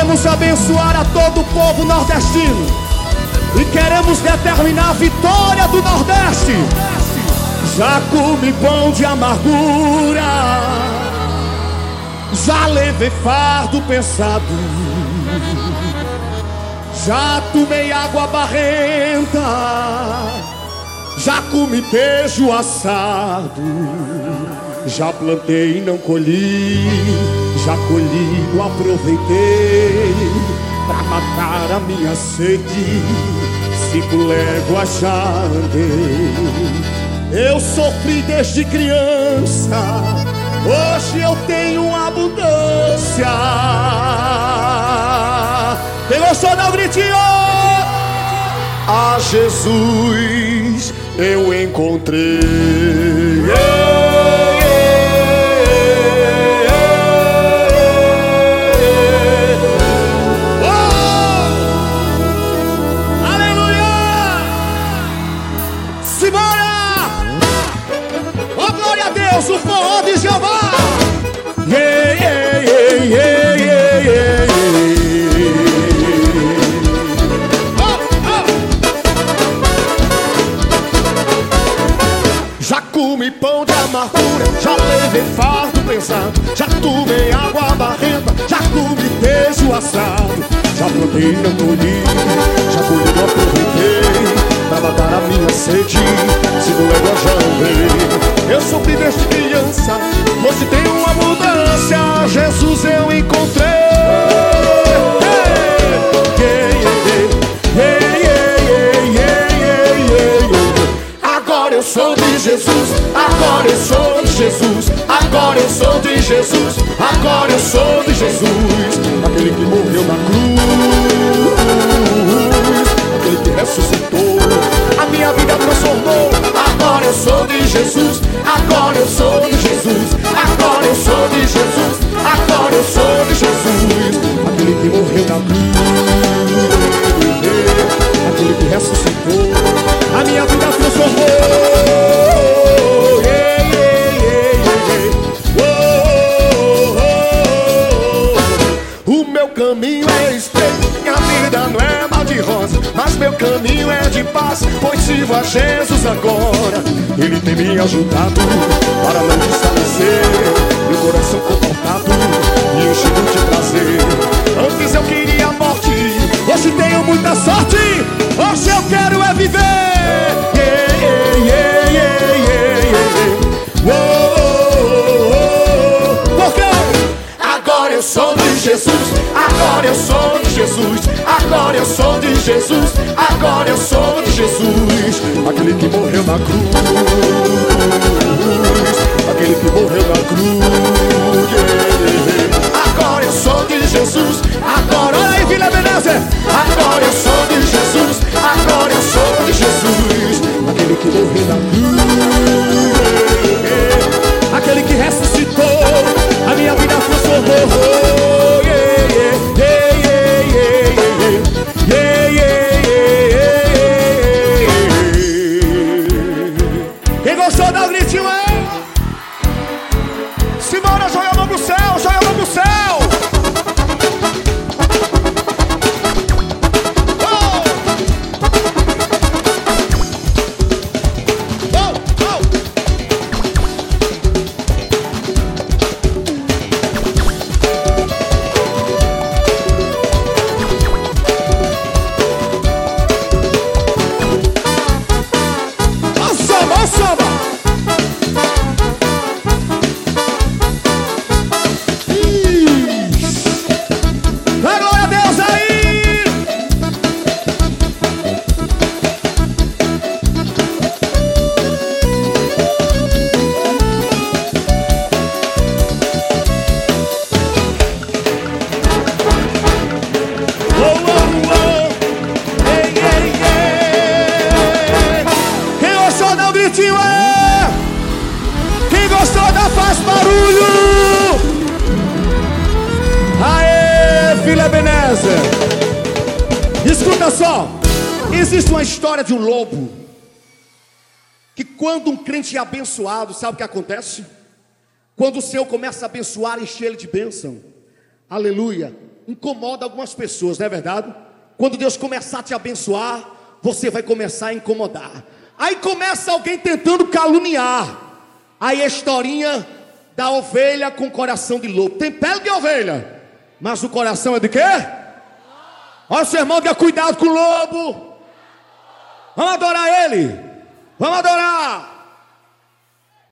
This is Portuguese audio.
Vamos abençoar a todo o povo nordestino e queremos determinar a vitória do Nordeste. Já comi pão de amargura, já levei fardo pesado, já tomei água barrenta, já comi queijo assado, já plantei e não colhi, já colhi e não aproveitei. Pra matar a minha sede, 5 léguas já andei. Eu sofri desde criança, hoje eu tenho abundância. Quem gostou dá um gritinho. A Jesus eu encontrei. O forró de Jeová. Yeah, yeah, yeah, yeah, yeah, yeah, yeah. Oh, oh. Já comi pão de amargura, já levei fardo pesado, já tomei água barrenta, já comi queijo assado, já plantei e não colhi, já colhi e não aproveitei. Pra matar a minha sede, 5 léguas já andei. Eu sofri desde criança, hoje tenho uma mudança. Jesus eu encontrei. Agora eu sou de Jesus, agora eu sou de Jesus, agora eu sou de Jesus, agora eu sou de Jesus. Aquele que morreu na cruz, aquele que ressuscitou, a minha vida transformou. Agora eu sou de Jesus, agora eu sou de Jesus, agora eu sou de Jesus, agora eu sou de Jesus. Aquele que morreu na cruz, aquele que ressuscitou, a minha vida transformou. O meu caminho é estreito, minha vida não é mal de rosa, mas meu caminho é de paz, pois sirvo a Jesus agora. Ele tem me ajudado para não desfalecer, meu coração confortado e enchido de prazer. Antes eu queria a morte, hoje tenho muita sorte, hoje eu quero é viver. Yeah, yeah, yeah, yeah, yeah. Por quê? Agora eu sou de Jesus, agora eu sou de Jesus, agora eu sou de Jesus, agora eu sou de Jesus. Aquele que morreu na cruz, aquele que morreu na cruz, yeah. Agora eu sou de Jesus, agora. Olha aí, Vila Ebenezer. Agora eu sou de Jesus, agora eu sou de Jesus. Aquele que morreu na cruz, yeah. Aquele que ressuscitou, a minha vida transformou. Gostou da gritinho aí? Simbora, joga a mão pro céu, joga a mão pro céu. Quem gostou da faz barulho. Aê, Vila Ebenezer. Escuta só. Existe uma história de um lobo que quando um crente é abençoado, sabe o que acontece? Quando o Senhor começa a abençoar, encher ele de bênção, aleluia, incomoda algumas pessoas, não é verdade? Quando Deus começar a te abençoar, você vai começar a incomodar. Aí começa alguém tentando caluniar. Aí a historinha da ovelha com coração de lobo. Tem pele de ovelha, mas o coração é de quê? Olha o seu irmão, tenha cuidado com o lobo. Vamos adorar ele. Vamos adorar.